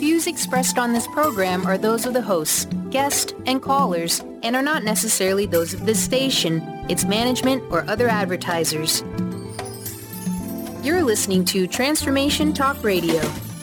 views expressed on this program are those of the hosts, guests, and callers, and are not necessarily those of this station, its management, or other advertisers. You're listening to Transformation Talk Radio.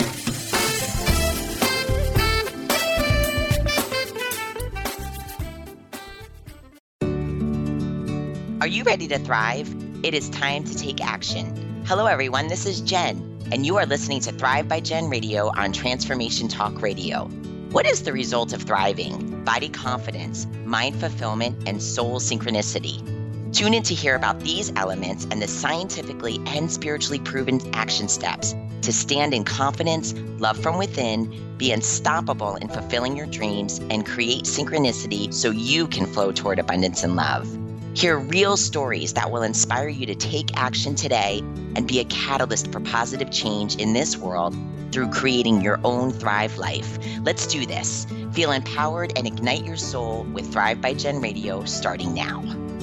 Are you ready to thrive? It is time to take action. Hello, everyone. This is Jen, and you are listening to Thrive by Jen Radio on Transformation Talk Radio. What is the result of thriving? Body confidence, mind fulfillment, and soul synchronicity. Tune in to hear about these elements and the scientifically and spiritually proven action steps to stand in confidence, love from within, be unstoppable in fulfilling your dreams, and create synchronicity so you can flow toward abundance and love. Hear real stories that will inspire you to take action today and be a catalyst for positive change in this world through creating your own Thrive life. Let's do this. Feel empowered and ignite your soul with Thrive by Jen Radio starting now.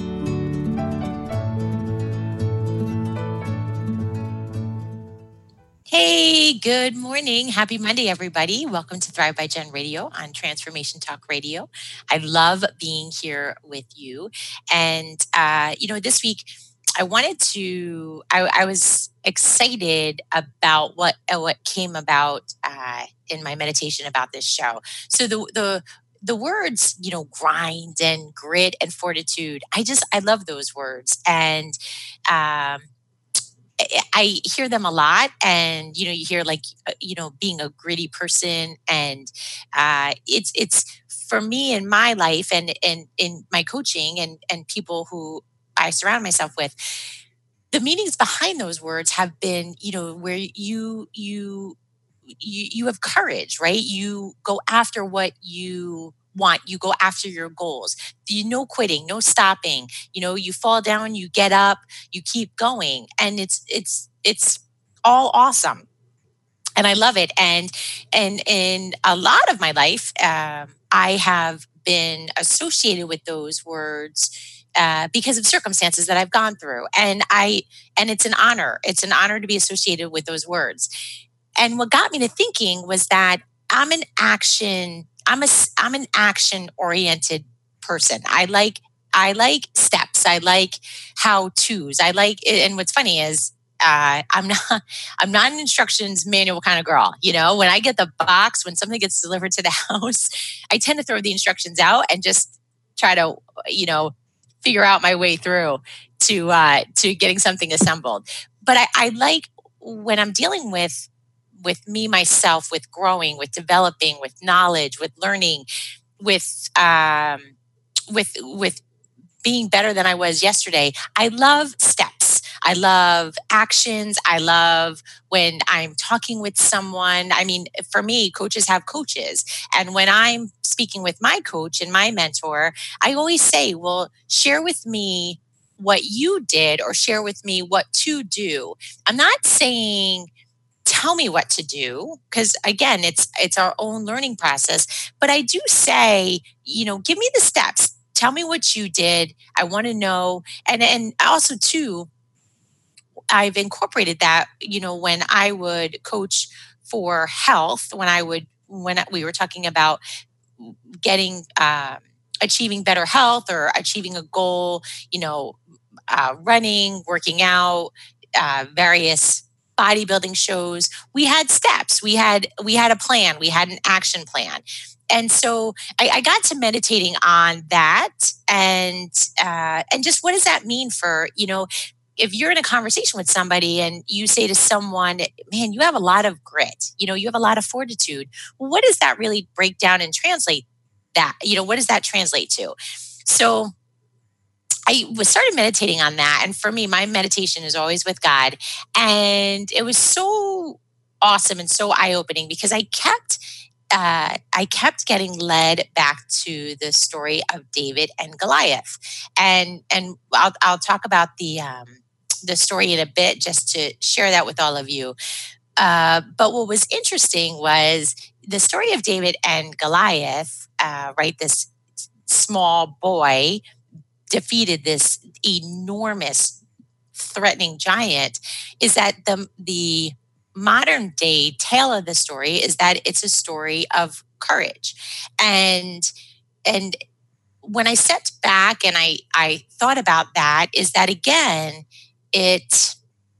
Hey, good morning. Happy Monday, everybody. Welcome to Thrive by Jen Radio on Transformation Talk Radio. I love being here with you. And, this week I was excited about what came about in my meditation about this show. So the words, grind and grit and fortitude, I love those words. And, I hear them a lot, and you hear being a gritty person, and it's for me in my life and in my coaching and people who I surround myself with. The meanings behind those words have been, where you have courage, right? You go after what you want. You go after your goals. No quitting, no stopping. You fall down, you get up, you keep going, and it's all awesome, and I love it. And in a lot of my life, I have been associated with those words because of circumstances that I've gone through, and it's an honor. It's an honor to be associated with those words. And what got me to thinking was that I'm an action-oriented person. I like steps. I like how-tos. And what's funny is I'm not an instructions manual kind of girl. When I get the box, when something gets delivered to the house, I tend to throw the instructions out and just try to, figure out my way through to getting something assembled. But I like when I'm dealing with me, myself, with growing, with developing, with knowledge, with learning, with being better than I was yesterday. I love steps. I love actions. I love when I'm talking with someone. I mean, for me, coaches have coaches. And when I'm speaking with my coach and my mentor, I always say, well, share with me what you did or share with me what to do. I'm not saying tell me what to do, because again, it's our own learning process. But I do say, give me the steps. Tell me what you did. I want to know. And also too, I've incorporated that, when I would coach for health, when we were talking about getting, achieving better health or achieving a goal, running, working out, various bodybuilding shows, we had steps, we had a plan, we had an action plan. And so I got to meditating on that and just what does that mean for, if you're in a conversation with somebody and you say to someone, man, you have a lot of grit, you have a lot of fortitude. Well, what does that really break down and translate that? What does that translate to? So I started meditating on that. And for me, my meditation is always with God. And it was so awesome and so eye-opening because I kept getting led back to the story of David and Goliath. And I'll talk about the story in a bit just to share that with all of you. But what was interesting was the story of David and Goliath, right? This small boy defeated this enormous threatening giant, is that the modern day tale of the story is that it's a story of courage. And when I stepped back and I thought about that, is that again, it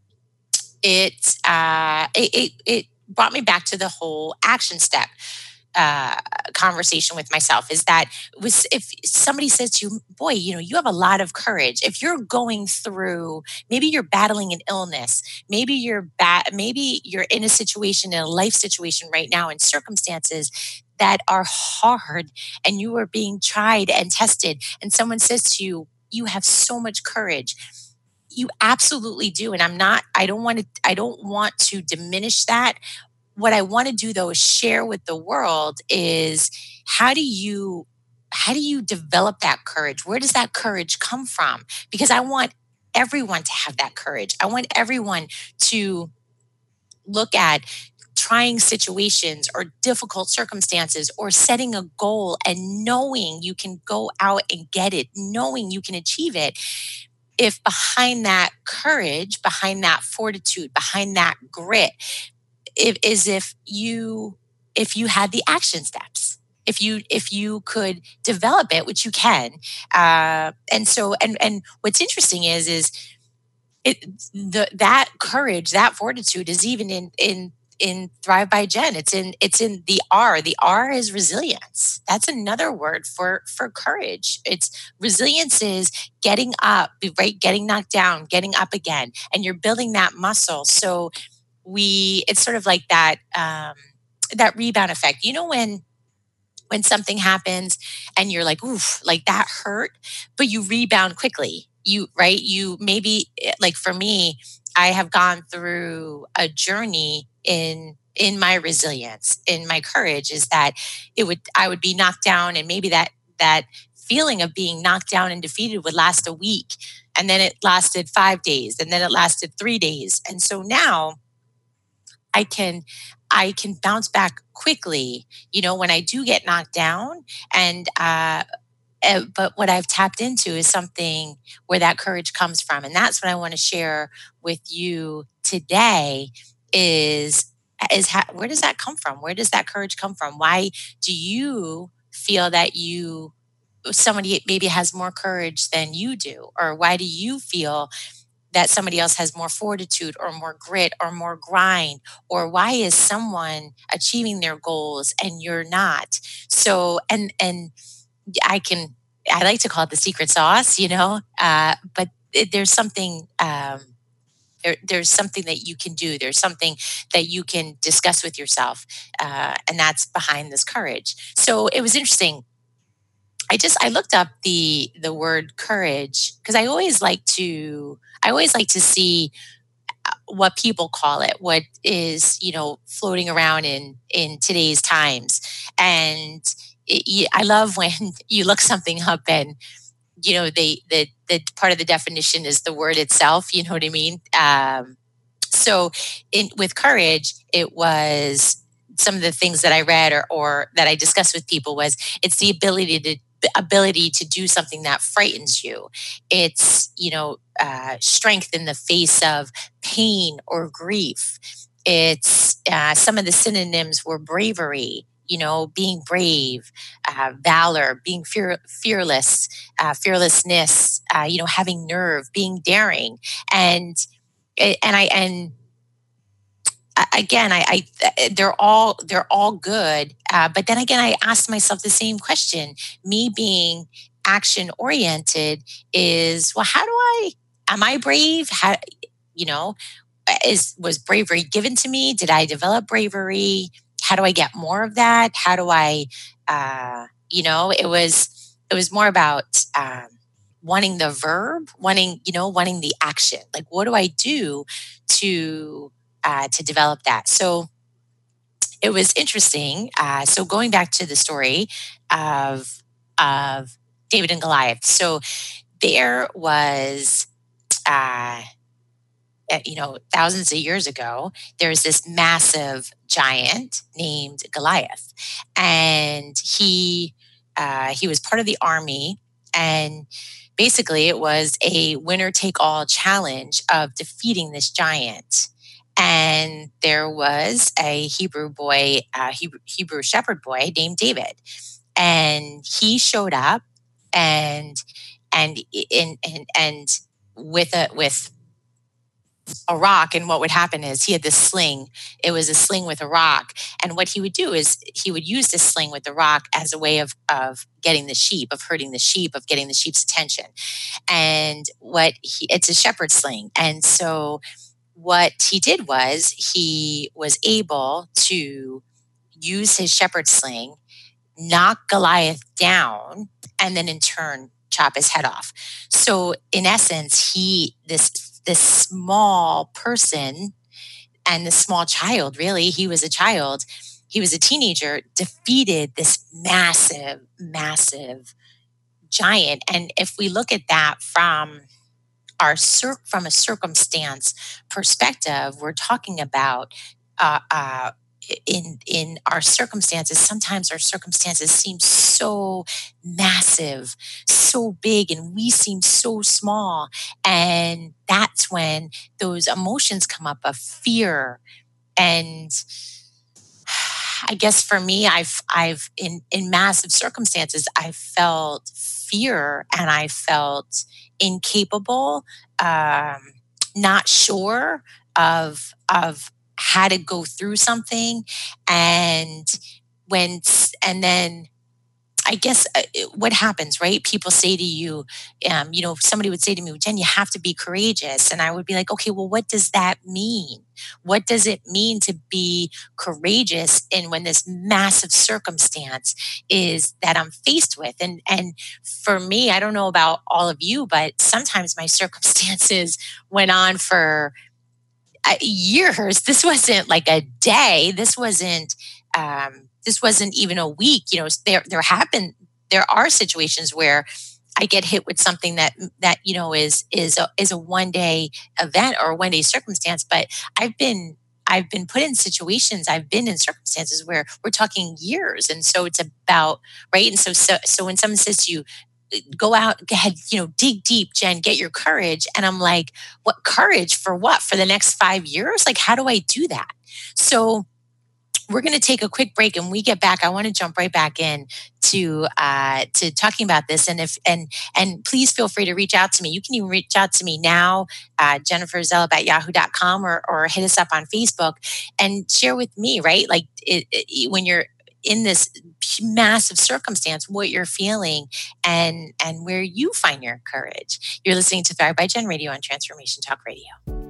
it brought me back to the whole action step uh, conversation with myself. Is that was if somebody says to you, boy, you have a lot of courage. If you're going through, maybe you're battling an illness, maybe you're in a situation, in a life situation right now, in circumstances that are hard, and you are being tried and tested, and someone says to you, you have so much courage. You absolutely do. And I don't want to diminish that. What I want to do though is share with the world is, how do you develop that courage? Where does that courage come from? Because I want everyone to have that courage. I want everyone to look at trying situations or difficult circumstances or setting a goal and knowing you can go out and get it, knowing you can achieve it, if behind that courage, behind that fortitude, behind that grit, if you had the action steps, if you could develop it, which you can. And what's interesting is it that courage, that fortitude is even in Thrive by Jen. It's in the R. The R is resilience. That's another word for courage. It's resilience is getting up, right? Getting knocked down, getting up again, and you're building that muscle. So it's sort of like that rebound effect. When something happens and you're like, oof, like that hurt, but you rebound quickly. You maybe, like for me, I have gone through a journey in my resilience, in my courage, is that I would be knocked down, and maybe that feeling of being knocked down and defeated would last a week, and then it lasted 5 days, and then it lasted 3 days. And so now I can I can bounce back quickly, when I do get knocked down. But what I've tapped into is something where that courage comes from, and that's what I want to share with you today. Is where does that come from? Where does that courage come from? Why do you feel that somebody maybe has more courage than you do, or why do you feel that somebody else has more fortitude or more grit or more grind, or why is someone achieving their goals and you're not? So and I can I like to call it the secret sauce, but there's something there's something that you can do. There's something that you can discuss with yourself, and that's behind this courage. So it was interesting. I looked up the word courage because I always like to see what people call it, what is floating around in today's times. And I love when you look something up and the part of the definition is the word itself. You know what I mean? So with courage, it was some of the things that I read or that I discussed with people was it's the ability to do something that frightens you. It's strength in the face of pain or grief. It's some of the synonyms were bravery, being brave, valor, being fearless, fearlessness, having nerve, being daring. And again, they're all good. But then again, I asked myself the same question. Me being action oriented is, well, am I brave? You know, was bravery given to me? Did I develop bravery? How do I get more of that? How do I, it was more about wanting the verb, wanting the action. Like, what do I do to develop that? So it was interesting. So going back to the story of David and Goliath. So there was, thousands of years ago, there was this massive giant named Goliath, and he was part of the army, and basically it was a winner take all challenge of defeating this giant. And there was a Hebrew boy, Hebrew shepherd boy named David, and he showed up, and with a rock. And what would happen is he had this sling. It was a sling with a rock. And what he would do is he would use this sling with the rock as a way of getting the sheep, of herding the sheep, of getting the sheep's attention. And it's a shepherd sling. And so what he did was he was able to use his shepherd sling, knock Goliath down, and then in turn chop his head off. So in essence, this small person and this small child, really, he was a child, he was a teenager, defeated this massive, massive giant. And if we look at that from a circumstance perspective, we're talking about in our circumstances, sometimes our circumstances seem so massive, so big, and we seem so small. And that's when those emotions come up of fear. And I guess for me, I've in massive circumstances, I felt fear and I felt incapable, not sure of how to go through something. And then I guess what happens, right? People say to you, somebody would say to me, Jen, you have to be courageous. And I would be like, okay, well, what does that mean? What does it mean to be courageous when this massive circumstance is that I'm faced with? And for me, I don't know about all of you, but sometimes my circumstances went on for years. This wasn't like a day. This wasn't even a week. There are situations where I get hit with something that is a one day event or a one day circumstance. But I've been put in situations. I've been in circumstances where we're talking years, and so it's about right. And so when someone says to you, go out, go ahead, dig deep, Jen, get your courage. And I'm like, what courage for what? For the next 5 years? Like, how do I do that? So we're going to take a quick break, and when we get back, I want to jump right back in to talking about this. And please feel free to reach out to me. You can even reach out to me now, jenniferzellup@yahoo.com, or hit us up on Facebook and share with me, right? Like when you're in this massive circumstance, what you're feeling and where you find your courage. You're listening to Thrive by Jen Radio on Transformation Talk Radio.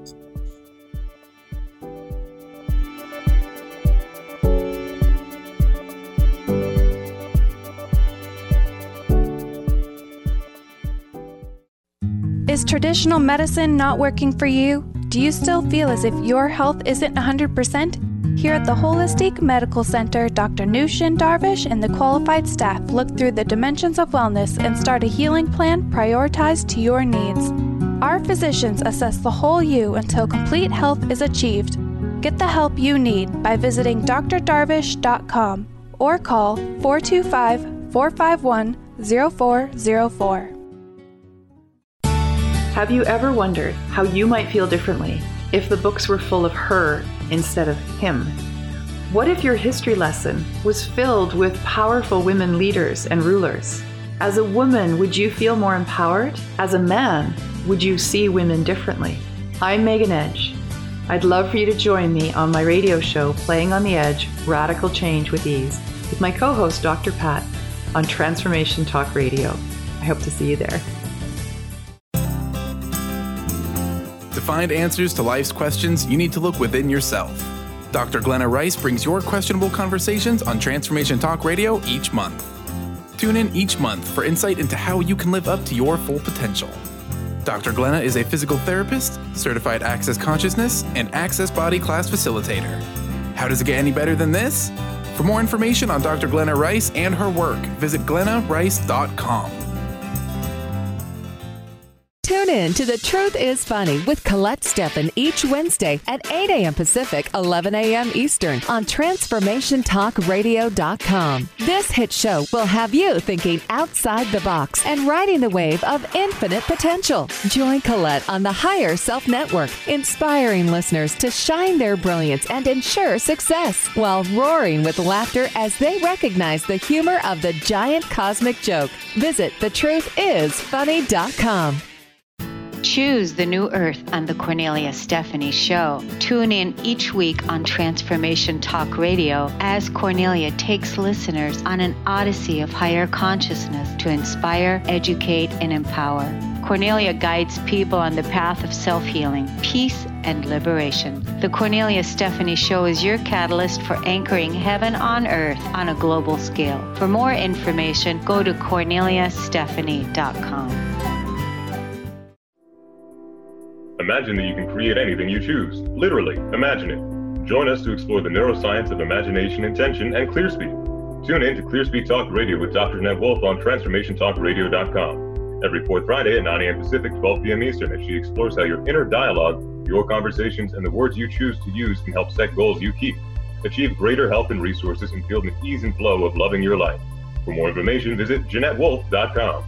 Is traditional medicine not working for you? Do you still feel as if your health isn't 100%? Here at the Holistic Medical Center, Dr. Nushin Darvish and the qualified staff look through the dimensions of wellness and start a healing plan prioritized to your needs. Our physicians assess the whole you until complete health is achieved. Get the help you need by visiting drdarvish.com or call 425-451-0404. Have you ever wondered how you might feel differently if the books were full of her instead of him? What if your history lesson was filled with powerful women leaders and rulers? As a woman, would you feel more empowered? As a man, would you see women differently? I'm Megan Edge. I'd love for you to join me on my radio show, Playing on the Edge, Radical Change with Ease, with my co-host, Dr. Pat, on Transformation Talk Radio. I hope to see you there. To find answers to life's questions, you need to look within yourself. Dr. Glenna Rice brings your questionable conversations on Transformation Talk Radio each month. Tune in each month for insight into how you can live up to your full potential. Dr. Glenna is a physical therapist, certified Access Consciousness, and Access Body Class facilitator. How does it get any better than this? For more information on Dr. Glenna Rice and her work, visit glennarice.com. Tune in to The Truth is Funny with Colette Steffen each Wednesday at 8 a.m. Pacific, 11 a.m. Eastern on TransformationTalkRadio.com. This hit show will have you thinking outside the box and riding the wave of infinite potential. Join Colette on the Higher Self Network, inspiring listeners to shine their brilliance and ensure success while roaring with laughter as they recognize the humor of the giant cosmic joke. Visit thetruthисfunny.com. Choose the new earth on the Cornelia Stephanie Show. Tune in each week on Transformation Talk Radio as Cornelia takes listeners on an odyssey of higher consciousness to inspire, educate, and empower. Cornelia guides people on the path of self-healing, peace, and liberation. The Cornelia Stephanie Show is your catalyst for anchoring heaven on earth on a global scale. For more information, go to CorneliaStephanie.com. Imagine that you can create anything you choose. Literally, imagine it. Join us to explore the neuroscience of imagination, intention, and ClearSpeak. Tune in to ClearSpeak Talk Radio with Dr. Ned Wolf on TransformationTalkRadio.com. Every fourth Friday at 9 a.m. Pacific, 12 p.m. Eastern, as she explores how your inner dialogue, your conversations, and the words you choose to use can help set goals you keep. Achieve greater health and resources and feel the ease and flow of loving your life. For more information, visit JeanetteWolf.com.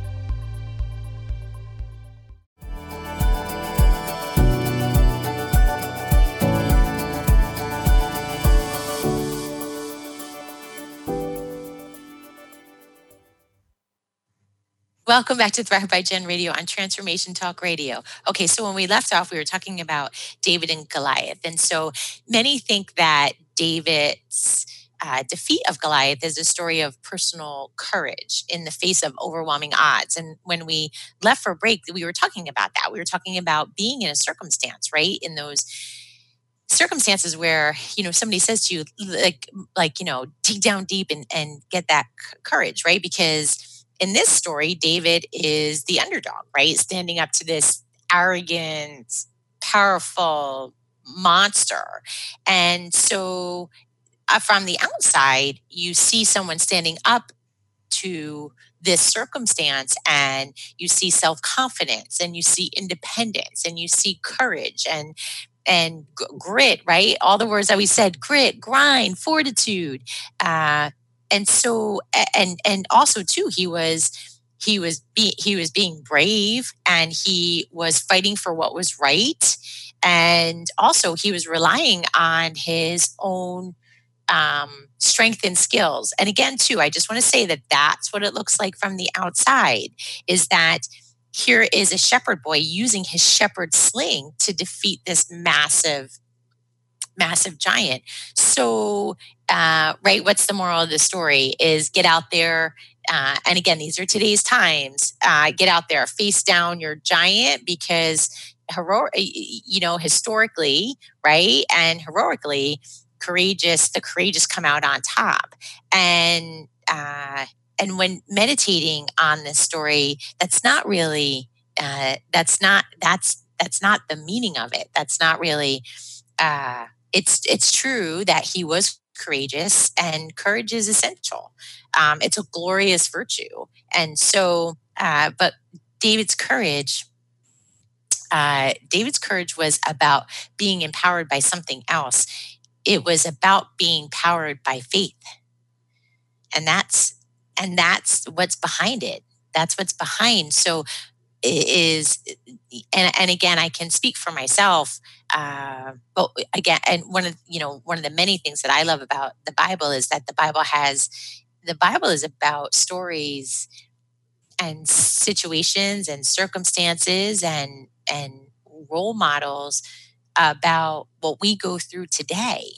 Welcome back to Thrive by Jen Radio on Transformation Talk Radio. Okay, so when we left off, we were talking about David and Goliath. And so many think that David's defeat of Goliath is a story of personal courage in the face of overwhelming odds. And when we left for break, we were talking about that. We were talking about being in a circumstance, right? In those circumstances where, somebody says to you, dig down deep and get that courage, right? Because in this story, David is the underdog, right? Standing up to this arrogant, powerful monster. And so from the outside, you see someone standing up to this circumstance and you see self-confidence and you see independence and you see courage and grit, right? All the words that we said, grit, grind, fortitude, and so, and also too, he was being brave and he was fighting for what was right. And also he was relying on his own strength and skills. And again, too, I just want to say that that's what it looks like from the outside, is that here is a shepherd boy using his shepherd sling to defeat this massive giant. So, right, what's the moral of the story is get out there. And again, these are today's times. Get out there, face down your giant, because historically, right, and heroically, the courageous come out on top. And when meditating on this story, that's not really that's not the meaning of it. That's not really. It's true that he was courageous, and courage is essential. It's a glorious virtue. And so, but David's courage was about being empowered by something else. It was about being powered by faith. And that's what's behind it. That's what's behind. So it is, and again, I can speak for myself. But again, and one of the many things that I love about the Bible is that the Bible is about stories and situations and circumstances and role models about what we go through today.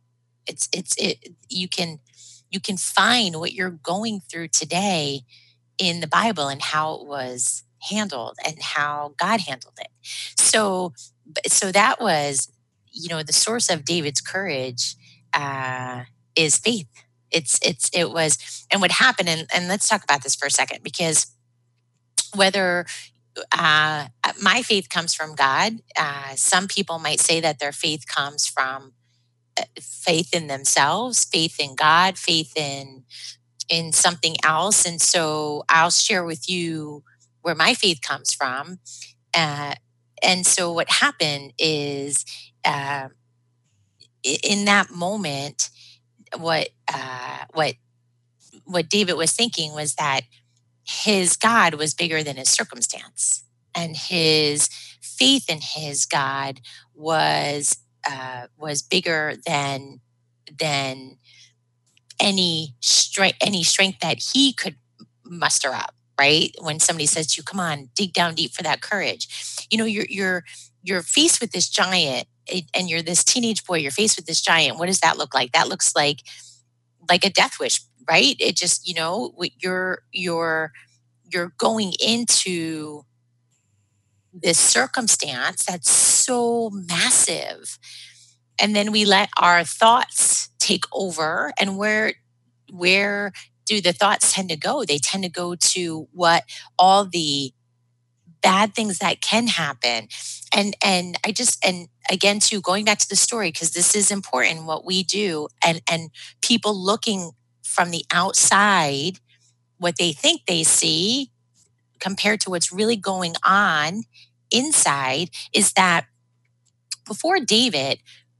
You can find what you're going through today in the Bible and how it was handled and how God handled it. So that was, the source of David's courage is faith. It was, and what happened, and let's talk about this for a second, because whether my faith comes from God, some people might say that their faith comes from faith in themselves, faith in God, faith in something else. And so I'll share with you where my faith comes from. And so what happened is, in that moment, what David was thinking was that his God was bigger than his circumstance, and his faith in his God was bigger than any strength that he could muster up. Right? When somebody says to you, "Come on, dig down deep for that courage," you're faced with this giant, and you're this teenage boy. You're faced with this giant. What does that look like? That looks like a death wish, right? It just, you're going into this circumstance that's so massive, and then we let our thoughts take over. And where do the thoughts tend to go? They tend to go to what all the bad things that can happen. And again, too, going back to the story, because this is important, what we do, and people looking from the outside, what they think they see compared to what's really going on inside, is that before David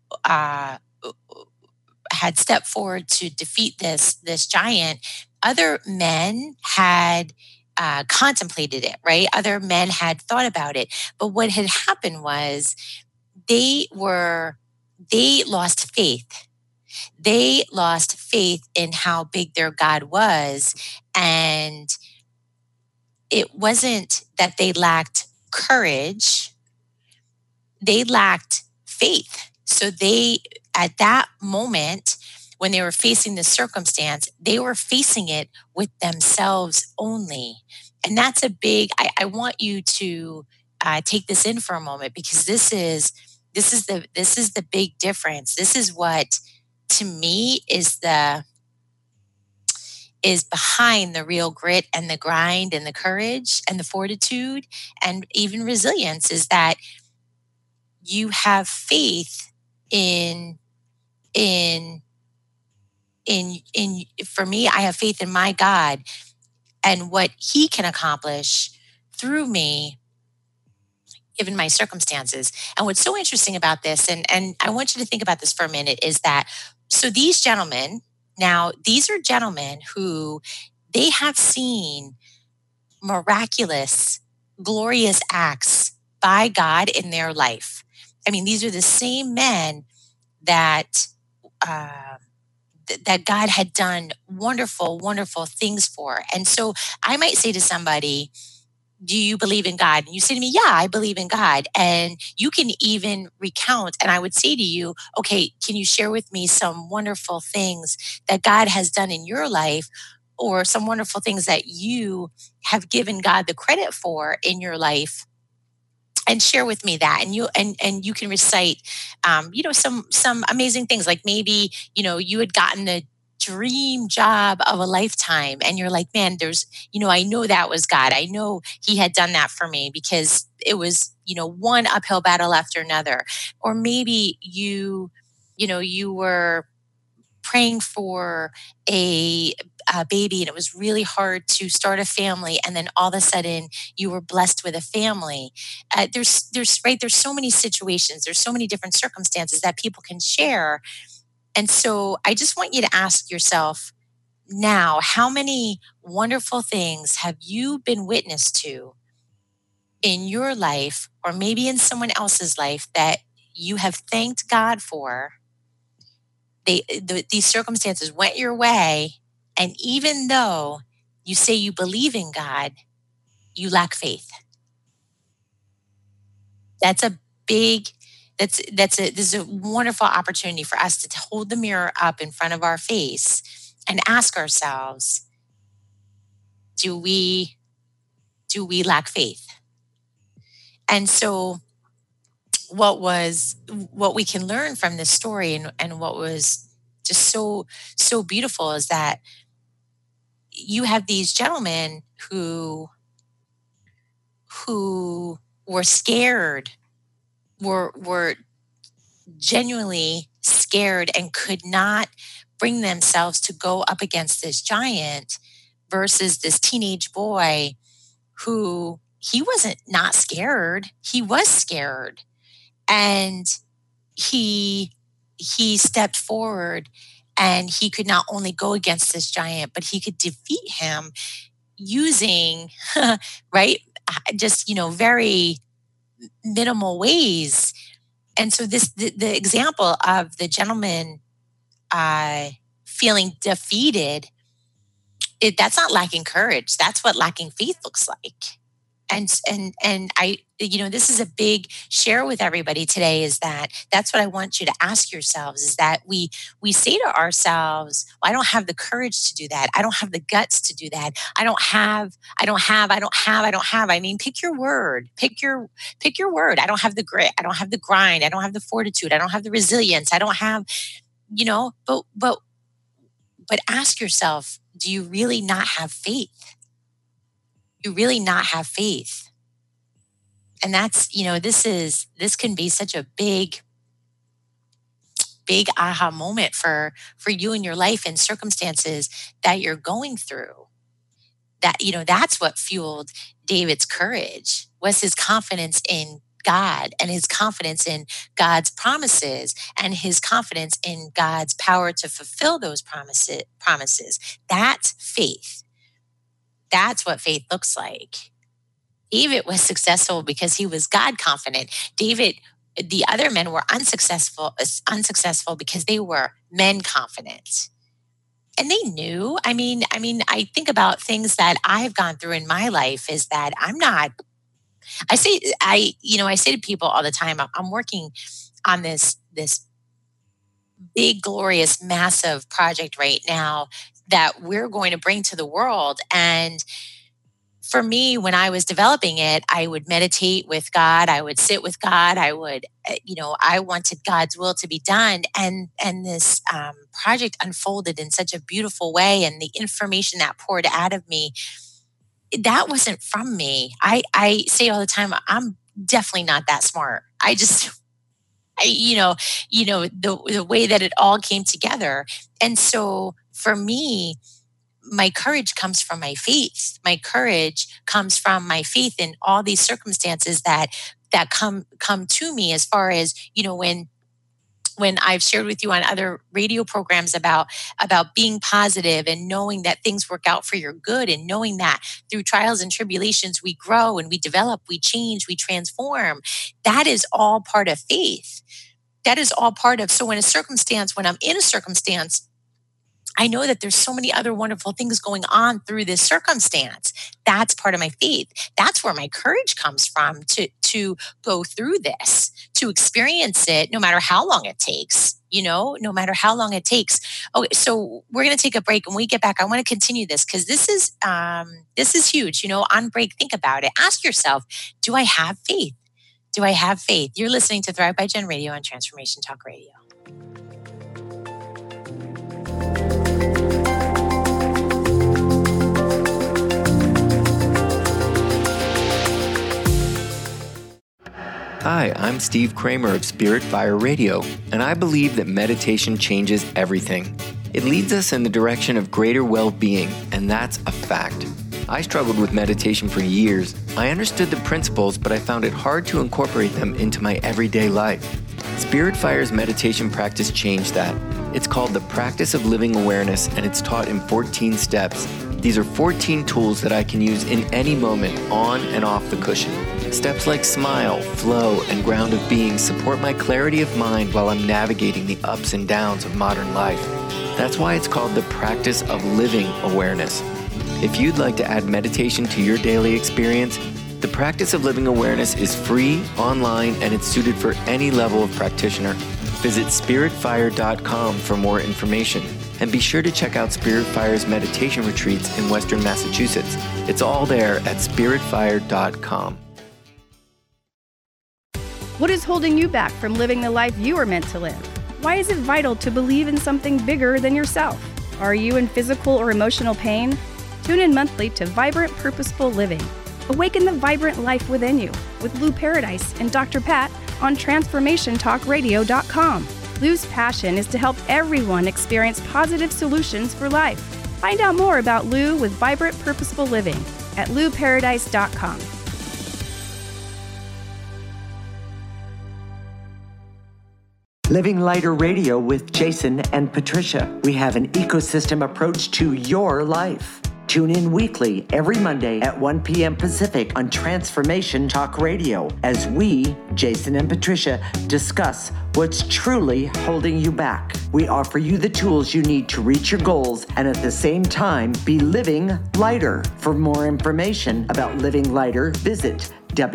had stepped forward to defeat this giant, other men had contemplated it, right? Other men had thought about it. But what had happened was they lost faith. They lost faith in how big their God was. And it wasn't that they lacked courage, they lacked faith. So at that moment, when they were facing this circumstance, they were facing it with themselves only. And that's a big, I want you to take this in for a moment, because this is the big difference. This is what, to me, is behind the real grit and the grind and the courage and the fortitude and even resilience, is that you have faith in for me, I have faith in my God and what he can accomplish through me, given my circumstances. And what's so interesting about this, and I want you to think about this for a minute, is that, so these gentlemen, now these are gentlemen who they have seen miraculous, glorious acts by God in their life. I mean, these are the same men that that God had done wonderful, wonderful things for. And so I might say to somebody, "Do you believe in God?" And you say to me, "Yeah, I believe in God." And you can even recount, and I would say to you, "Okay, can you share with me some wonderful things that God has done in your life, or some wonderful things that you have given God the credit for in your life?" And share with me that. And you can recite, some amazing things, like maybe, you had gotten the dream job of a lifetime, and you're like, "Man, I know that was God. I know he had done that for me," because it was, one uphill battle after another. Or maybe you were praying for a baby, and it was really hard to start a family, and then all of a sudden you were blessed with a family. There's so many situations, there's so many different circumstances that people can share. And so I just want you to ask yourself now, how many wonderful things have you been witness to in your life, or maybe in someone else's life, that you have thanked God for? These circumstances went your way, and even though you say you believe in God, you lack faith. This is a wonderful opportunity for us to hold the mirror up in front of our face and ask ourselves, do we lack faith? And so what we can learn from this story, and what was just so beautiful, is that you have these gentlemen who were scared, were genuinely scared, and could not bring themselves to go up against this giant, versus this teenage boy who he wasn't not scared. He was scared. And he stepped forward, and he could not only go against this giant, but he could defeat him using, right, just, very minimal ways. And so the example of the gentleman feeling defeated, that's not lacking courage. That's what lacking faith looks like. And I, this is a big share with everybody today, is that's what I want you to ask yourselves, is that we say to ourselves, well, I don't have the courage to do that. I don't have the guts to do that. I don't have. I mean, pick your word, pick your word. I don't have the grit. I don't have the grind. I don't have the fortitude. I don't have the resilience. I don't have, but ask yourself, do you really not have faith? You really not have faith. And that's, this can be such a big aha moment for you in your life and circumstances that you're going through. That, that's what fueled David's courage, was his confidence in God and his confidence in God's promises and his confidence in God's power to fulfill those promises. That's faith. That's what faith looks like. David was successful because he was God confident. The other men were unsuccessful because they were men confident. And they knew. I mean, I think about things that I've gone through in my life, is that I say to people all the time, I'm working on this big, glorious, massive project right now that we're going to bring to the world. And for me, when I was developing it, I would meditate with God. I would sit with God. I wanted God's will to be done. And this project unfolded in such a beautiful way. And the information that poured out of me, that wasn't from me. I say all the time, I'm definitely not that smart. The way that it all came together. And so for me, my courage comes from my faith. My courage comes from my faith in all these circumstances that come to me, as far as, when I've shared with you on other radio programs about being positive and knowing that things work out for your good, and knowing that through trials and tribulations, we grow and we develop, we change, we transform. That is all part of faith. That is all part of, so when I'm in a circumstance, I know that there's so many other wonderful things going on through this circumstance. That's part of my faith. That's where my courage comes from, to go through this, to experience it, no matter how long it takes, no matter how long it takes. Okay, so we're going to take a break. When we get back, I want to continue this, because this is huge. On break, think about it. Ask yourself, do I have faith? Do I have faith? You're listening to Thrive by Jen Radio on Transformation Talk Radio. Hi, I'm Steve Kramer of Spirit Fire Radio, and I believe that meditation changes everything. It leads us in the direction of greater well-being, and that's a fact. I struggled with meditation for years. I understood the principles, but I found it hard to incorporate them into my everyday life. Spirit Fire's meditation practice changed that. It's called the Practice of Living Awareness, and it's taught in 14 steps. These are 14 tools that I can use in any moment, on and off the cushion. Steps like smile, flow, and ground of being support my clarity of mind while I'm navigating the ups and downs of modern life. That's why it's called the Practice of Living Awareness. If you'd like to add meditation to your daily experience, the Practice of Living Awareness is free, online, and it's suited for any level of practitioner. Visit spiritfire.com for more information. And be sure to check out Spirit Fire's meditation retreats in Western Massachusetts. It's all there at spiritfire.com. What is holding you back from living the life you are meant to live? Why is it vital to believe in something bigger than yourself? Are you in physical or emotional pain? Tune in monthly to Vibrant Purposeful Living. Awaken the vibrant life within you with Lou Paradise and Dr. Pat on TransformationTalkRadio.com. Lou's passion is to help everyone experience positive solutions for life. Find out more about Lou with Vibrant Purposeful Living at LouParadise.com. Living Lighter Radio with Jason and Patricia. We have an ecosystem approach to your life. Tune in weekly every Monday at 1 p.m. Pacific on Transformation Talk Radio as we, Jason and Patricia, discuss what's truly holding you back. We offer you the tools you need to reach your goals and at the same time be living lighter. For more information about Living Lighter, visit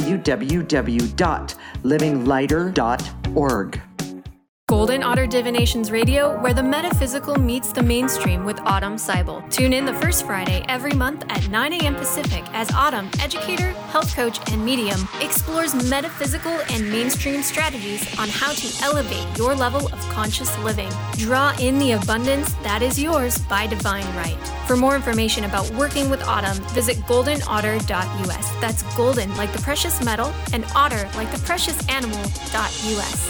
www.livinglighter.org. Golden Otter Divinations Radio, where the metaphysical meets the mainstream with Autumn Seibel. Tune in the first Friday every month at 9 a.m. Pacific as Autumn, educator, health coach, and medium, explores metaphysical and mainstream strategies on how to elevate your level of conscious living. Draw in the abundance that is yours by divine right. For more information about working with Autumn, visit goldenotter.us. That's golden like the precious metal and otter like the precious animal.us.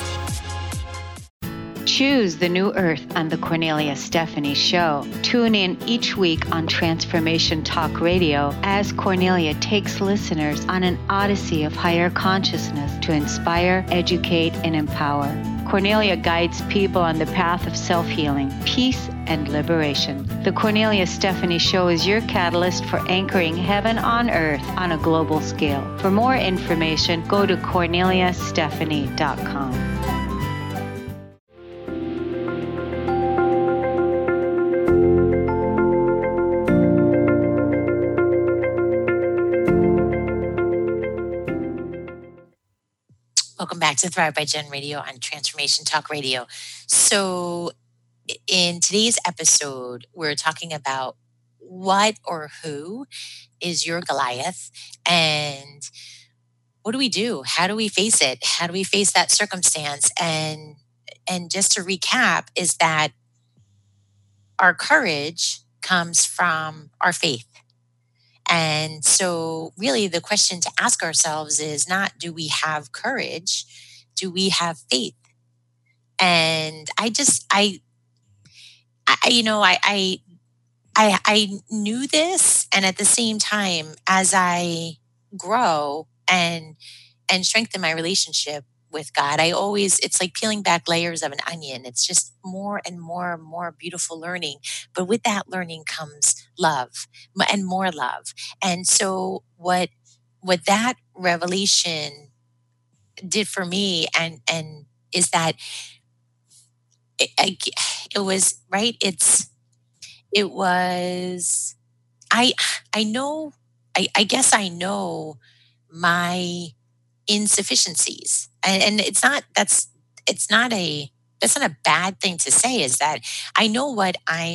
Choose the new earth on the Cornelia Stephanie Show. Tune in each week on Transformation Talk Radio as Cornelia takes listeners on an odyssey of higher consciousness to inspire, educate, and empower. Cornelia guides people on the path of self-healing, peace, and liberation. The Cornelia Stephanie Show is your catalyst for anchoring heaven on earth on a global scale. For more information, go to corneliastephanie.com. Welcome back to Thrive by Jen Radio on Transformation Talk Radio. So in today's episode, we're talking about what or who is your Goliath and what do we do? How do we face it? How do we face that circumstance? And just to recap is that our courage comes from our faith. And so really the question to ask ourselves is not, do we have courage? Do we have faith? And I knew this. And at the same time, as I grow and strengthen my relationship with God, it's like peeling back layers of an onion. It's just more and more and more beautiful learning. But with that learning comes love and more love. And so what that revelation did for me and is that it was right. I guess I know my insufficiencies. And that's not a bad thing to say, is that I know what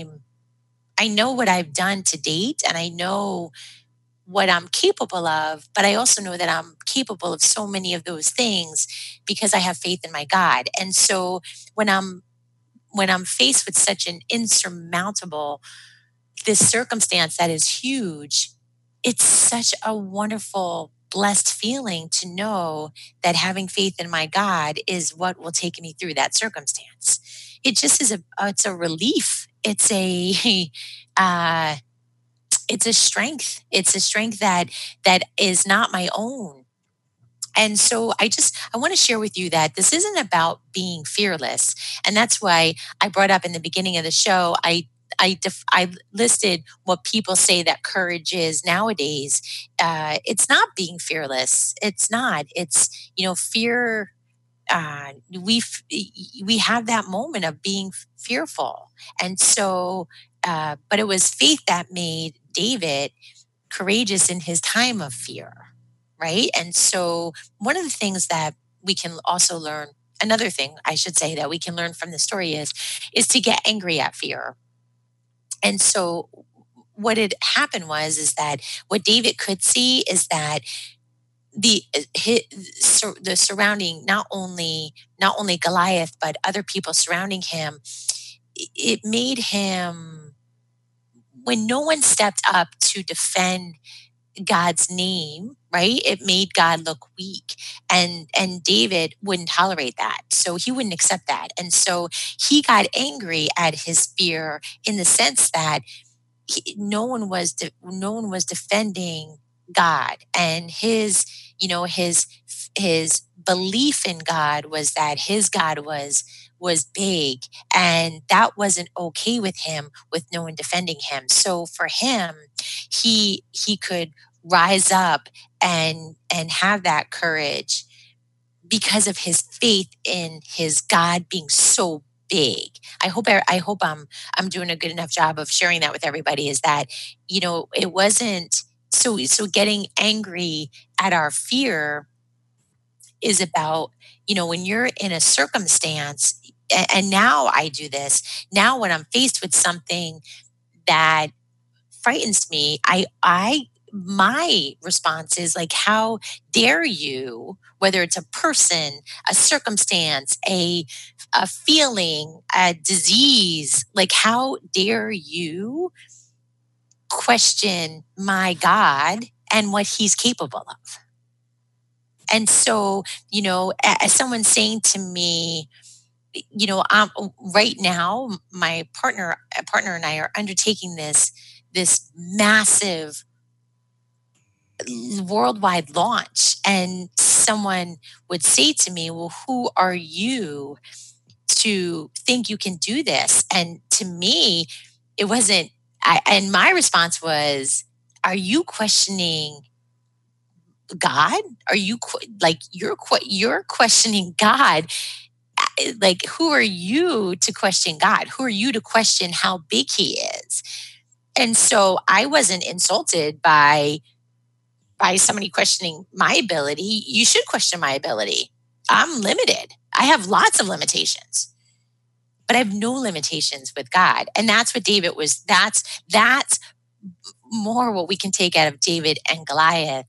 I've done to date, and I know what I'm capable of, but I also know that I'm capable of so many of those things because I have faith in my God. And so when I'm faced with such an insurmountable, this circumstance that is huge, it's such a wonderful, blessed feeling to know that having faith in my God is what will take me through that circumstance. It just is it's a relief. It's a strength. It's a strength that is not my own. And so I want to share with you that this isn't about being fearless. And that's why I brought up in the beginning of the show, I listed what people say that courage is nowadays. It's not being fearless. It's not. It's, fear. We have that moment of being fearful. And so, but it was faith that made David courageous in his time of fear, right? And so one of the things that we can also learn, another thing I should say that we can learn from the story is to get angry at fear. And so what had happened is that what David could see is that the surrounding, not only Goliath, but other people surrounding him, it made him, when no one stepped up to defend God's name, right? It made God look weak. And David wouldn't tolerate that. So he wouldn't accept that. And so he got angry at his fear in the sense that no one was defending God. And his belief in God was that his God was was big, and that wasn't okay with him, with no one defending him. So for him, he could rise up and have that courage because of his faith in his God being so big. I hope I'm doing a good enough job of sharing that with everybody, is that, it wasn't so getting angry at our fear is about, when you're in a circumstance, and now I do this, now when I'm faced with something that frightens me, my response is like, how dare you, whether it's a person, a circumstance, a feeling, a disease, like how dare you question my God and what he's capable of? And so, as someone saying to me, right now, my partner and I are undertaking this massive worldwide launch, and someone would say to me, well, who are you to think you can do this? And to me, it wasn't, and my response was, are you questioning God? Are you you're questioning God? Like, who are you to question God? Who are you to question how big he is? And so I wasn't insulted by somebody questioning my ability. You should question my ability. I'm limited. I have lots of limitations, but I have no limitations with God. And that's what David was. That's more what we can take out of David and Goliath,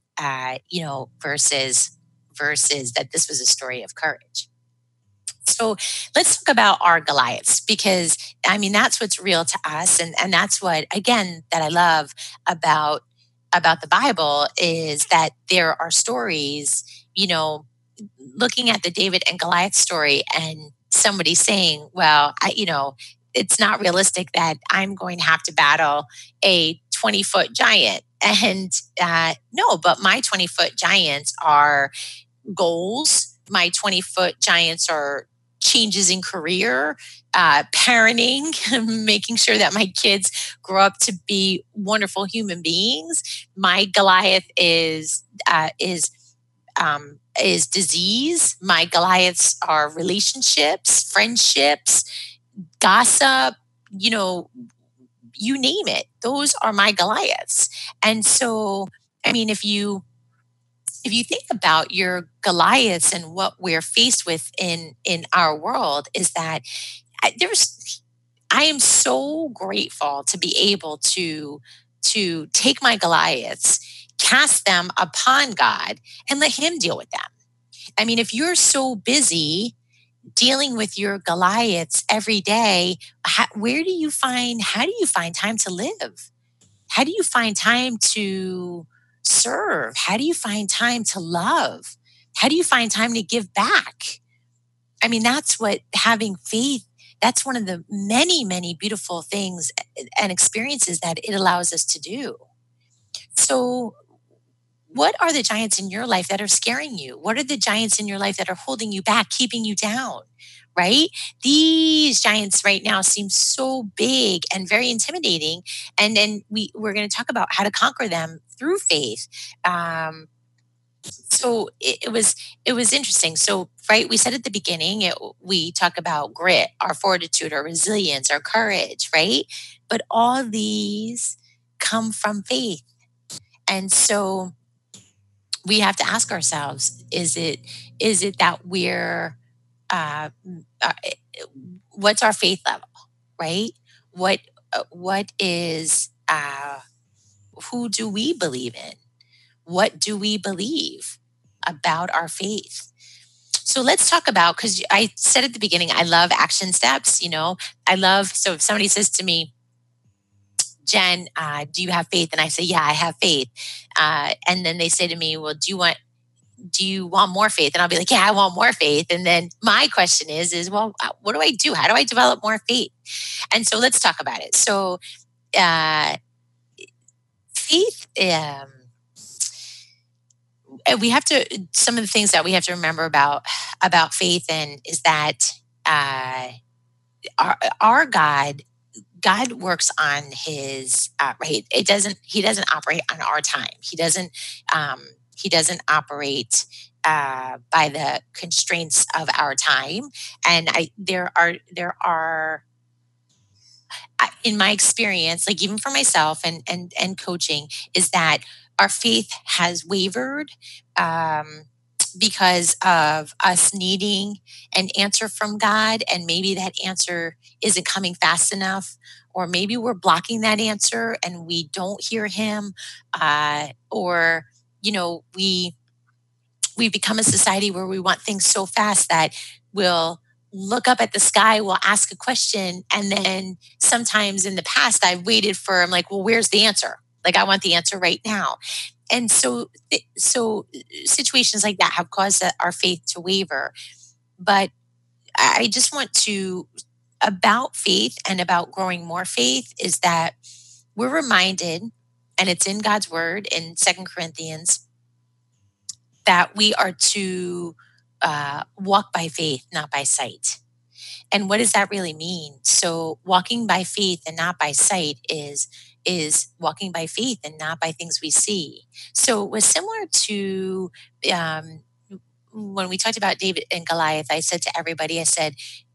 versus that this was a story of courage. So let's talk about our Goliaths, because that's what's real to us. And that's what, again, that I love about the Bible, is that there are stories, looking at the David and Goliath story and somebody saying, well, it's not realistic that I'm going to have to battle a 20-foot giant. And no, but my 20-foot giants are goals. My 20-foot giants are changes in career, parenting, making sure that my kids grow up to be wonderful human beings. My Goliath is disease. My Goliaths are relationships, friendships, gossip, you name it. Those are my Goliaths. And so, if you think about your Goliaths and what we're faced with in our world, is that I am so grateful to be able to take my Goliaths, cast them upon God, and let him deal with them. If you're so busy dealing with your Goliaths every day, how do you find time to live? How do you find time to serve? How do you find time to love? How do you find time to give back? That's what having faith, that's one of the many, many beautiful things and experiences that it allows us to do. So what are the giants in your life that are scaring you? What are the giants in your life that are holding you back, keeping you down, right? These giants right now seem so big and very intimidating. And then we're going to talk about how to conquer them through faith. So it was interesting. So, right, we said at the beginning, we talk about grit, our fortitude, our resilience, our courage, right? But all these come from faith. And so we have to ask ourselves, is it that we're, what's our faith level, right? What is, who do we believe in? What do we believe about our faith? So let's talk about, because I said at the beginning, I love action steps. So if somebody says to me, Jen, do you have faith? And I say, yeah, I have faith. And then they say to me, well, do you want more faith? And I'll be like, yeah, I want more faith. And then my question is, well, what do I do? How do I develop more faith? And so let's talk about it. So faith, we have to, some of the things that we have to remember about faith, and is that our God works on his right. He doesn't operate on our time. He doesn't operate by the constraints of our time. And there are in my experience, like even for myself and coaching, is that our faith has wavered because of us needing an answer from God, and maybe that answer isn't coming fast enough, or maybe we're blocking that answer and we don't hear him, or we've become a society where we want things so fast that we'll look up at the sky, we'll ask a question, and then sometimes in the past I'm like, well, where's the answer? Like, I want the answer right now. And so situations like that have caused our faith to waver. But I just want to, about faith and about growing more faith, is that we're reminded, and it's in God's word in 2 Corinthians, that we are to walk by faith, not by sight. And what does that really mean? So walking by faith and not by sight is walking by faith and not by things we see. So it was similar to when we talked about David and Goliath. I said to everybody, I said,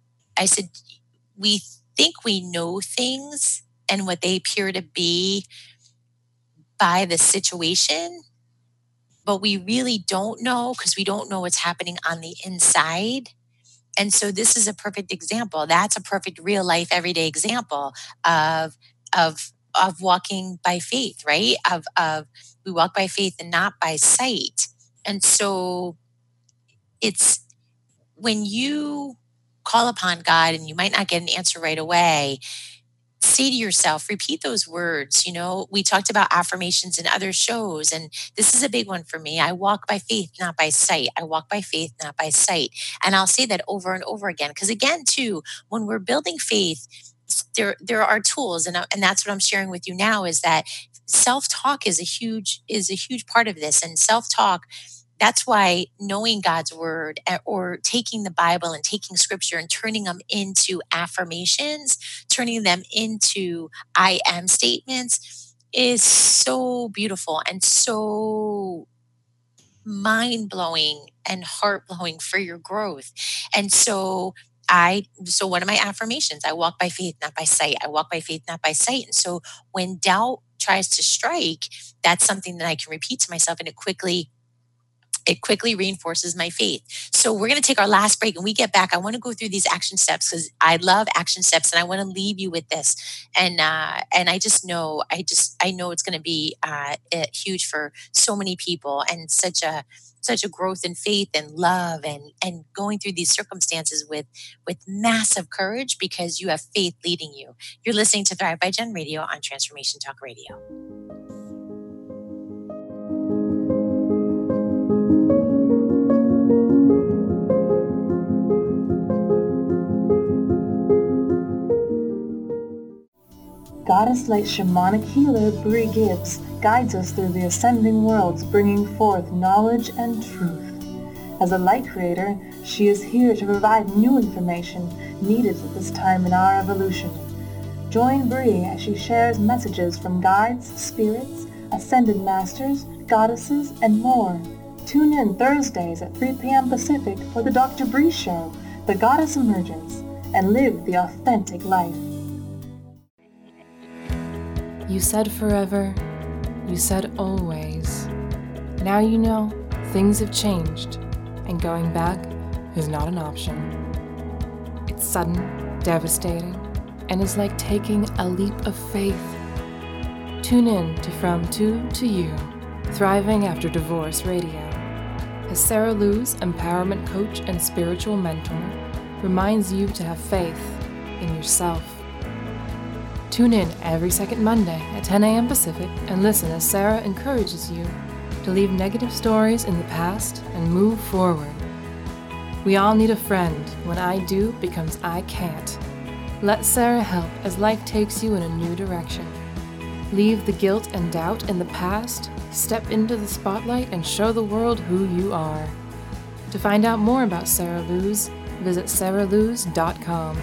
we think we know things and what they appear to be by the situation, but we really don't know, because we don't know what's happening on the inside. And so this is a perfect example. That's a perfect real life, everyday example of walking by faith, right? Of we walk by faith and not by sight. And so it's when you call upon God and you might not get an answer right away, say to yourself, repeat those words. We talked about affirmations in other shows, and this is a big one for me. I walk by faith, not by sight. I walk by faith, not by sight. And I'll say that over and over again, because again, too, when we're building faith, there are tools, and that's what I'm sharing with you now, is that self-talk is a huge part of this. And self-talk, that's why knowing God's word, or taking the Bible and taking scripture and turning them into affirmations, turning them into I am statements, is so beautiful and so mind-blowing and heart-blowing for your growth. And so one of my affirmations, I walk by faith, not by sight. I walk by faith, not by sight. And so when doubt tries to strike, that's something that I can repeat to myself, and it quickly reinforces my faith. So we're going to take our last break, and we get back. I want to go through these action steps because I love action steps, and I want to leave you with this. And I just know, I know it's going to be huge for so many people, and such a growth in faith and love, and going through these circumstances with massive courage, because you have faith leading you. You're listening to Thrive by Jen Radio on Transformation Talk Radio. Goddess-like shamanic healer Bree Gibbs guides us through the ascending worlds, bringing forth knowledge and truth. As a light creator, she is here to provide new information needed at this time in our evolution. Join Bree as she shares messages from guides, spirits, ascended masters, goddesses, and more. Tune in Thursdays at 3 p.m. Pacific for the Dr. Bree Show, The Goddess Emergence, and live the authentic life. You said forever, you said always. Now you know things have changed, and going back is not an option. It's sudden, devastating, and is like taking a leap of faith. Tune in to From Two to You, Thriving After Divorce Radio, as Sarah Luz, empowerment coach and spiritual mentor, reminds you to have faith in yourself. Tune in every second Monday at 10 a.m. Pacific and listen as Sarah encourages you to leave negative stories in the past and move forward. We all need a friend. When I do becomes I can't. Let Sarah help as life takes you in a new direction. Leave the guilt and doubt in the past, step into the spotlight, and show the world who you are. To find out more about Sarah Luz, visit saraluz.com.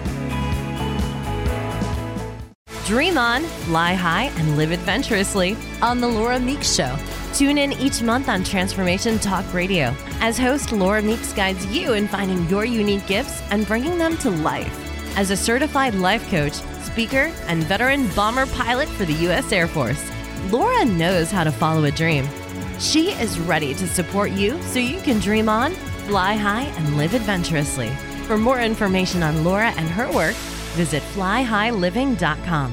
Dream on, fly high, and live adventurously on The Laura Meeks Show. Tune in each month on Transformation Talk Radio as host Laura Meeks guides you in finding your unique gifts and bringing them to life. As a certified life coach, speaker, and veteran bomber pilot for the U.S. Air Force, Laura knows how to follow a dream. She is ready to support you so you can dream on, fly high, and live adventurously. For more information on Laura and her work, visit flyhighliving.com.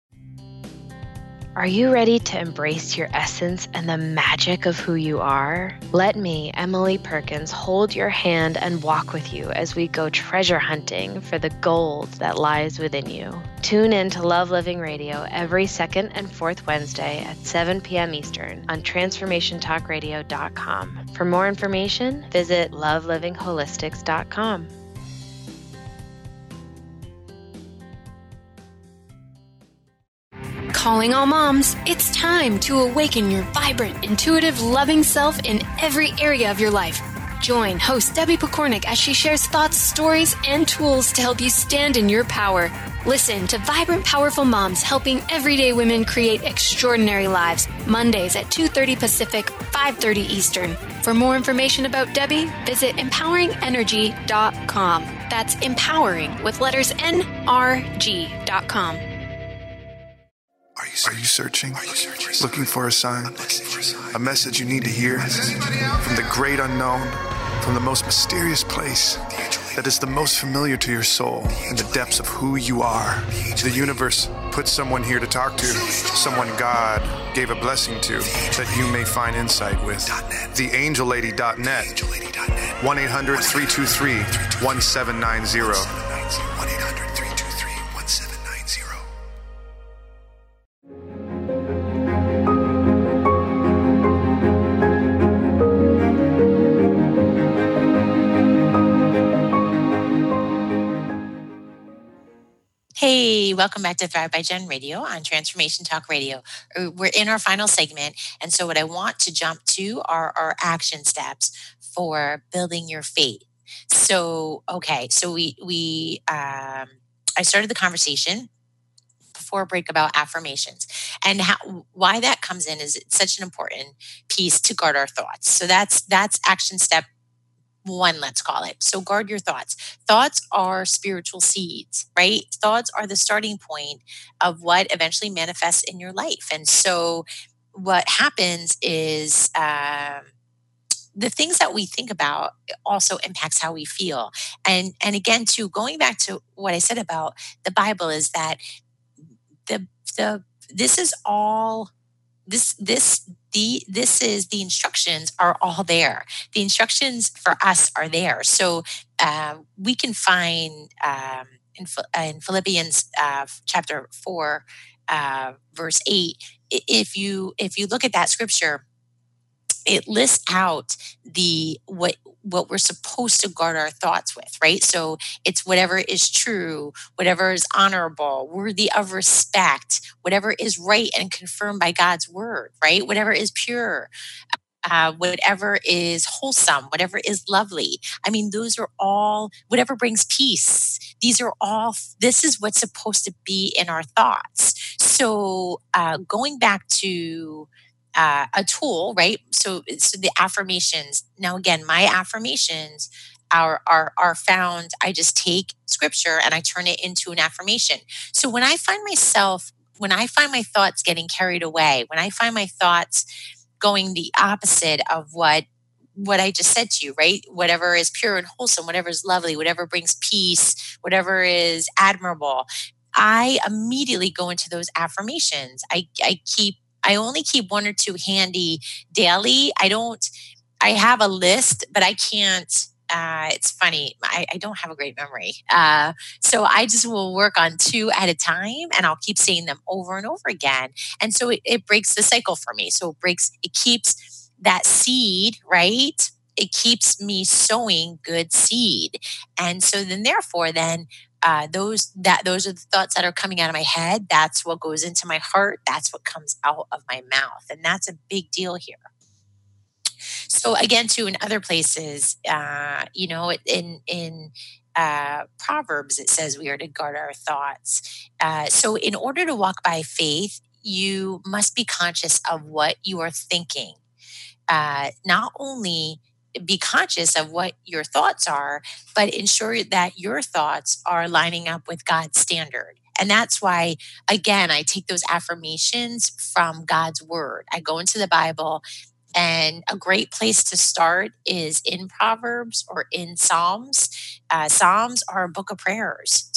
Are you ready to embrace your essence and the magic of who you are? Let me, Emily Perkins, hold your hand and walk with you as we go treasure hunting for the gold that lies within you. Tune in to Love Living Radio every second and fourth Wednesday at 7 p.m. Eastern on TransformationTalkRadio.com. For more information, visit lovelivingHolistics.com. Calling all moms, it's time to awaken your vibrant, intuitive, loving self in every area of your life. Join host Debbie Pokornik as she shares thoughts, stories, and tools to help you stand in your power. Listen to Vibrant, Powerful Moms helping everyday women create extraordinary lives. Mondays at 2:30 Pacific, 5:30 Eastern. For more information about Debbie, visit empoweringenergy.com. That's empowering with letters NRG.com. Are you searching? Looking for a sign? A message you need to hear? From the great unknown, from the most mysterious place that is the most familiar to your soul in the depths of who you are. The universe put someone here to talk to, someone God gave a blessing to, that you may find insight with. TheAngelLady.net, 1-800-323-1790. Hey, welcome back to Thrive by Jen Radio on Transformation Talk Radio. We're in our final segment. And so what I want to jump to are our action steps for building your faith. So, okay. So I started the conversation before break about affirmations, and why that comes in is it's such an important piece to guard our thoughts. So that's action step 1, let's call it. So guard your thoughts. Thoughts are spiritual seeds, right? Thoughts are the starting point of what eventually manifests in your life. And so what happens is the things that we think about also impacts how we feel. And again, too, going back to what I said about the Bible is that this is the instructions are all there. The instructions for us are there. So we can find in Philippians chapter 4, verse 8, if you look at that scripture, it lists out what we're supposed to guard our thoughts with, right? So it's whatever is true, whatever is honorable, worthy of respect, whatever is right and confirmed by God's word, right? Whatever is pure, whatever is wholesome, whatever is lovely. I mean, those are all, whatever brings peace. This is what's supposed to be in our thoughts. So going back to a tool, right? So the affirmations. Now, again, my affirmations are found. I just take scripture and I turn it into an affirmation. So when I find my thoughts getting carried away, when I find my thoughts going the opposite of what I just said to you, right? Whatever is pure and wholesome, whatever is lovely, whatever brings peace, whatever is admirable, I immediately go into those affirmations. I only keep 1 or 2 handy daily. I have a list, but I can't, it's funny. I don't have a great memory. So I just will work on 2 at a time and I'll keep saying them over and over again. And so it breaks the cycle for me. So it keeps that seed, right? It keeps me sowing good seed. And so then therefore those are the thoughts that are coming out of my head. That's what goes into my heart. That's what comes out of my mouth. And that's a big deal here. So again, too, in other places, in Proverbs, it says we are to guard our thoughts. So in order to walk by faith, you must be conscious of what you are thinking. Not only be conscious of what your thoughts are, but ensure that your thoughts are lining up with God's standard. And that's why, again, I take those affirmations from God's word. I go into the Bible, and a great place to start is in Proverbs or in Psalms. Psalms are a book of prayers.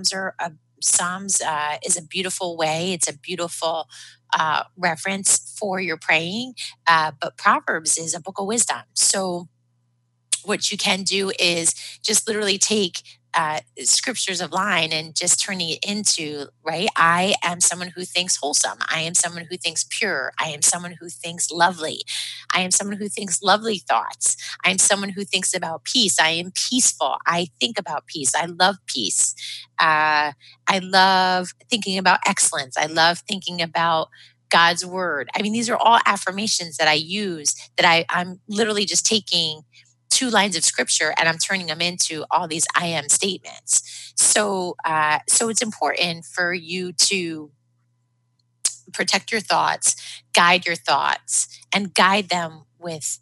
Psalms is a beautiful way. It's a beautiful reference for your praying. But Proverbs is a book of wisdom. So what you can do is just literally take scriptures of line and just turning it into, right? I am someone who thinks wholesome. I am someone who thinks pure. I am someone who thinks lovely. I am someone who thinks lovely thoughts. I am someone who thinks about peace. I am peaceful. I think about peace. I love peace. I love thinking about excellence. I love thinking about God's word. I mean, these are all affirmations that I use that I'm literally just taking 2 lines of scripture and I'm turning them into all these I am statements. So it's important for you to protect your thoughts, guide your thoughts, and guide them with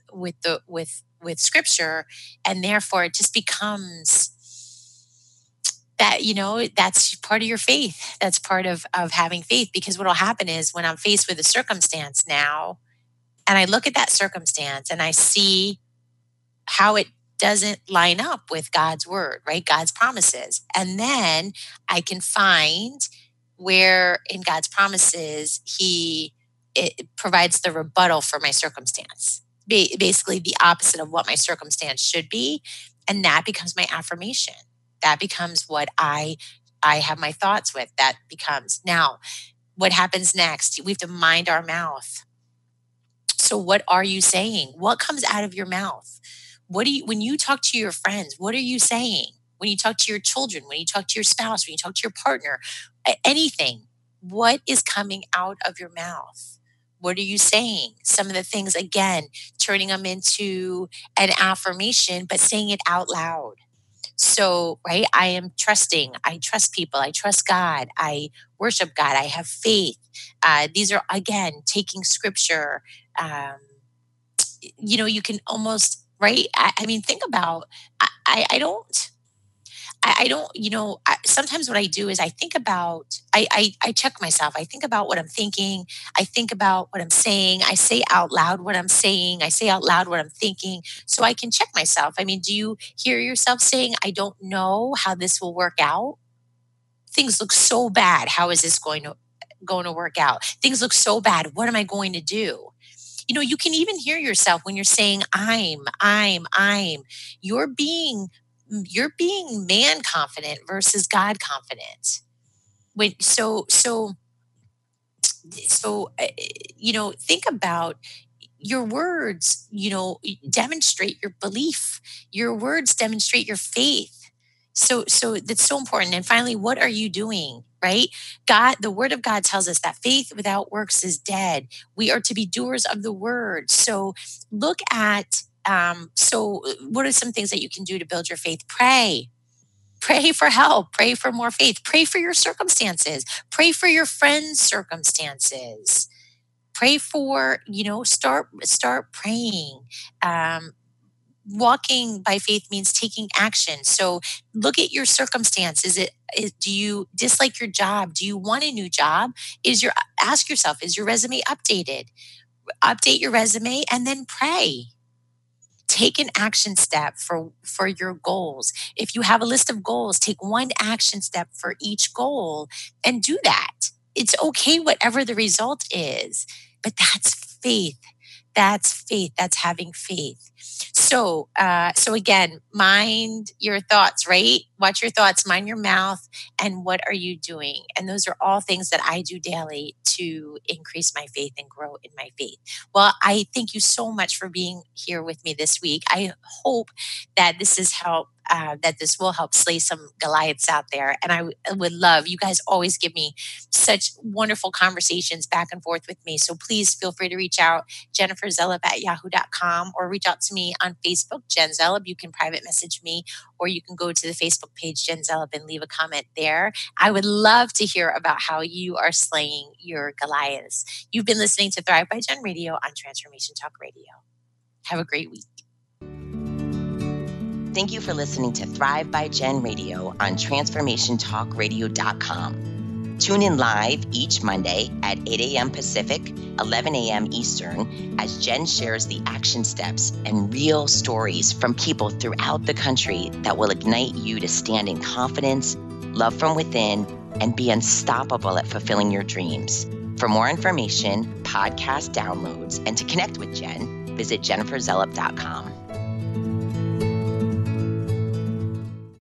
scripture. And therefore it just becomes that, that's part of your faith. That's part of having faith, because what will happen is when I'm faced with a circumstance now, and I look at that circumstance and I see how it doesn't line up with God's word, right? God's promises. And then I can find where in God's promises, it provides the rebuttal for my circumstance, basically the opposite of what my circumstance should be. And that becomes my affirmation. That becomes what I have my thoughts with. That becomes now what happens next. We have to mind our mouth. So what are you saying? What comes out of your mouth? When you talk to your friends, what are you saying? When you talk to your children, when you talk to your spouse, when you talk to your partner, anything, what is coming out of your mouth? What are you saying? Some of the things, again, turning them into an affirmation, but saying it out loud. So, right, I am trusting. I trust people. I trust God. I worship God. I have faith. These are, again, taking scripture. You can almost, right? I mean, think about, sometimes what I do is I think about, I check myself. I think about what I'm thinking. I think about what I'm saying. I say out loud what I'm saying. I say out loud what I'm thinking so I can check myself. I mean, do you hear yourself saying, I don't know how this will work out? Things look so bad. How is this going to work out? Things look so bad. What am I going to do? You can even hear yourself when you're saying, I'm. You're being man confident versus God confident. Think about your words, demonstrate your belief. Your words demonstrate your faith. So that's so important. And finally, what are you doing? Right? God, the word of God tells us that faith without works is dead. We are to be doers of the word. So look at, what are some things that you can do to build your faith? Pray for help, pray for more faith, pray for your circumstances, pray for your friends' circumstances, pray for, start praying. Walking by faith means taking action. So look at your circumstance. Do you dislike your job? Do you want a new job? Ask yourself, is your resume updated? Update your resume and then pray. Take an action step for your goals. If you have a list of goals, take one action step for each goal and do that. It's okay, whatever the result is, but that's faith. That's faith. That's having faith. So again, mind your thoughts, right? Watch your thoughts, mind your mouth, and what are you doing? And those are all things that I do daily to increase my faith and grow in my faith. Well, I thank you so much for being here with me this week. I hope that this has helped that this will help slay some Goliaths out there. And I would love, you guys always give me such wonderful conversations back and forth with me. So please feel free to reach out, jenniferzellup@yahoo.com, or reach out to me on Facebook, Jen Zellup. You can private message me, or you can go to the Facebook page, Jen Zellup, and leave a comment there. I would love to hear about how you are slaying your Goliaths. You've been listening to Thrive by Jen Radio on Transformation Talk Radio. Have a great week. Thank you for listening to Thrive by Jen Radio on TransformationTalkRadio.com. Tune in live each Monday at 8 a.m. Pacific, 11 a.m. Eastern, as Jen shares the action steps and real stories from people throughout the country that will ignite you to stand in confidence, love from within, and be unstoppable at fulfilling your dreams. For more information, podcast downloads, and to connect with Jen, visit JenniferZellup.com.